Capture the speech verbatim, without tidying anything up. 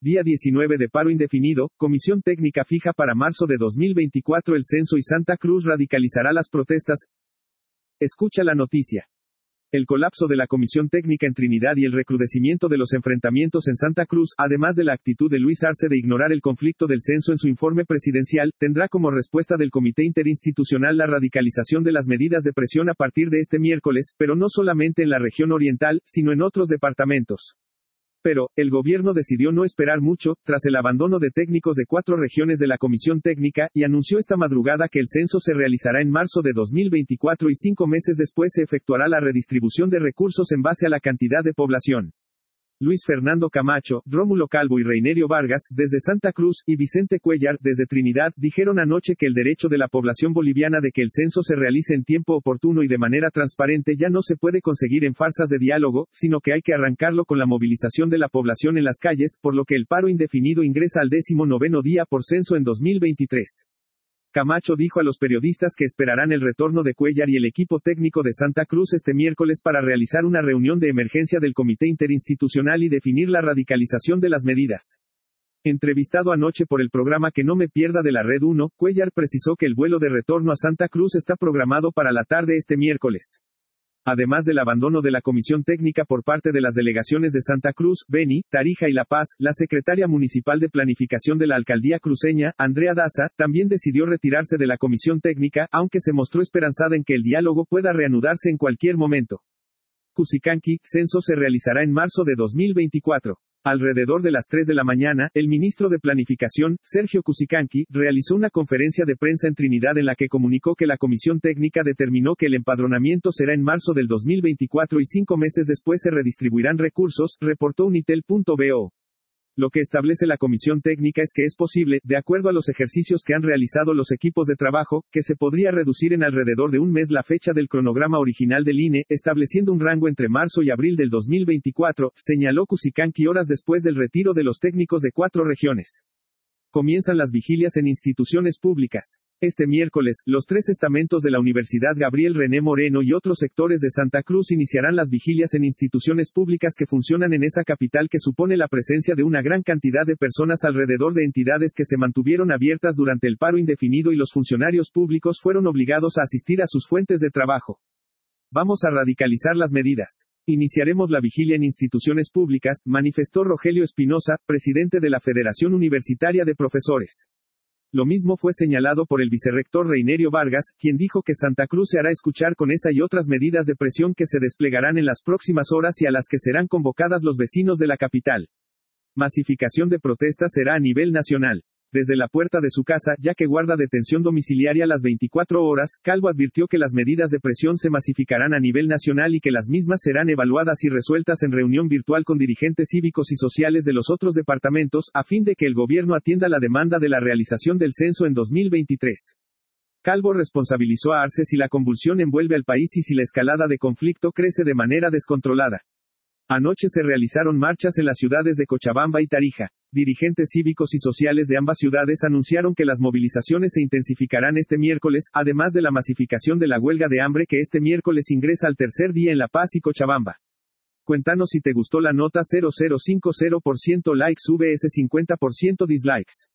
Día diecinueve de paro indefinido, comisión técnica fija para marzo de dos mil veinticuatro. El censo y Santa Cruz radicalizará las protestas. Escucha la noticia. El colapso de la comisión técnica en Trinidad y el recrudecimiento de los enfrentamientos en Santa Cruz, además de la actitud de Luis Arce de ignorar el conflicto del censo en su informe presidencial, tendrá como respuesta del Comité Interinstitucional la radicalización de las medidas de presión a partir de este miércoles, pero no solamente en la región oriental, sino en otros departamentos. Pero, el gobierno decidió no esperar mucho, tras el abandono de técnicos de cuatro regiones de la comisión técnica, y anunció esta madrugada que el censo se realizará en marzo de dos mil veinticuatro y cinco meses después se efectuará la redistribución de recursos en base a la cantidad de población. Luis Fernando Camacho, Rómulo Calvo y Reinerio Vargas, desde Santa Cruz, y Vicente Cuellar, desde Trinidad, dijeron anoche que el derecho de la población boliviana de que el censo se realice en tiempo oportuno y de manera transparente ya no se puede conseguir en farsas de diálogo, sino que hay que arrancarlo con la movilización de la población en las calles, por lo que el paro indefinido ingresa al décimo noveno día por censo en dos mil veintitrés. Camacho dijo a los periodistas que esperarán el retorno de Cuellar y el equipo técnico de Santa Cruz este miércoles para realizar una reunión de emergencia del Comité Interinstitucional y definir la radicalización de las medidas. Entrevistado anoche por el programa Que no me pierda de la Red uno, Cuellar precisó que el vuelo de retorno a Santa Cruz está programado para la tarde este miércoles. Además del abandono de la comisión técnica por parte de las delegaciones de Santa Cruz, Beni, Tarija y La Paz, la secretaria municipal de planificación de la alcaldía cruceña, Andrea Daza, también decidió retirarse de la comisión técnica, aunque se mostró esperanzada en que el diálogo pueda reanudarse en cualquier momento. Cusicanqui, censo se realizará en marzo de dos mil veinticuatro. Alrededor de las tres de la mañana, el ministro de Planificación, Sergio Cusicanqui, realizó una conferencia de prensa en Trinidad en la que comunicó que la comisión técnica determinó que el empadronamiento será en marzo del dos mil veinticuatro y cinco meses después se redistribuirán recursos, reportó Unitel punto bo. Lo que establece la comisión técnica es que es posible, de acuerdo a los ejercicios que han realizado los equipos de trabajo, que se podría reducir en alrededor de un mes la fecha del cronograma original del I N E, estableciendo un rango entre marzo y abril del dos mil veinticuatro, señaló Cusicanqui horas después del retiro de los técnicos de cuatro regiones. Comienzan las vigilias en instituciones públicas. Este miércoles, los tres estamentos de la Universidad Gabriel René Moreno y otros sectores de Santa Cruz iniciarán las vigilias en instituciones públicas que funcionan en esa capital que supone la presencia de una gran cantidad de personas alrededor de entidades que se mantuvieron abiertas durante el paro indefinido y los funcionarios públicos fueron obligados a asistir a sus fuentes de trabajo. Vamos a radicalizar las medidas. Iniciaremos la vigilia en instituciones públicas, manifestó Rogelio Espinosa, presidente de la Federación Universitaria de Profesores. Lo mismo fue señalado por el vicerrector Reinerio Vargas, quien dijo que Santa Cruz se hará escuchar con esa y otras medidas de presión que se desplegarán en las próximas horas y a las que serán convocadas los vecinos de la capital. Masificación de protestas será a nivel nacional. Desde la puerta de su casa, ya que guarda detención domiciliaria las veinticuatro horas, Calvo advirtió que las medidas de presión se masificarán a nivel nacional y que las mismas serán evaluadas y resueltas en reunión virtual con dirigentes cívicos y sociales de los otros departamentos, a fin de que el gobierno atienda la demanda de la realización del censo en dos mil veintitrés. Calvo responsabilizó a Arce si la convulsión envuelve al país y si la escalada de conflicto crece de manera descontrolada. Anoche se realizaron marchas en las ciudades de Cochabamba y Tarija. Dirigentes cívicos y sociales de ambas ciudades anunciaron que las movilizaciones se intensificarán este miércoles, además de la masificación de la huelga de hambre que este miércoles ingresa al tercer día en La Paz y Cochabamba. Cuéntanos si te gustó la nota. Cero cero cinco cero por ciento likes vs cincuenta por ciento dislikes.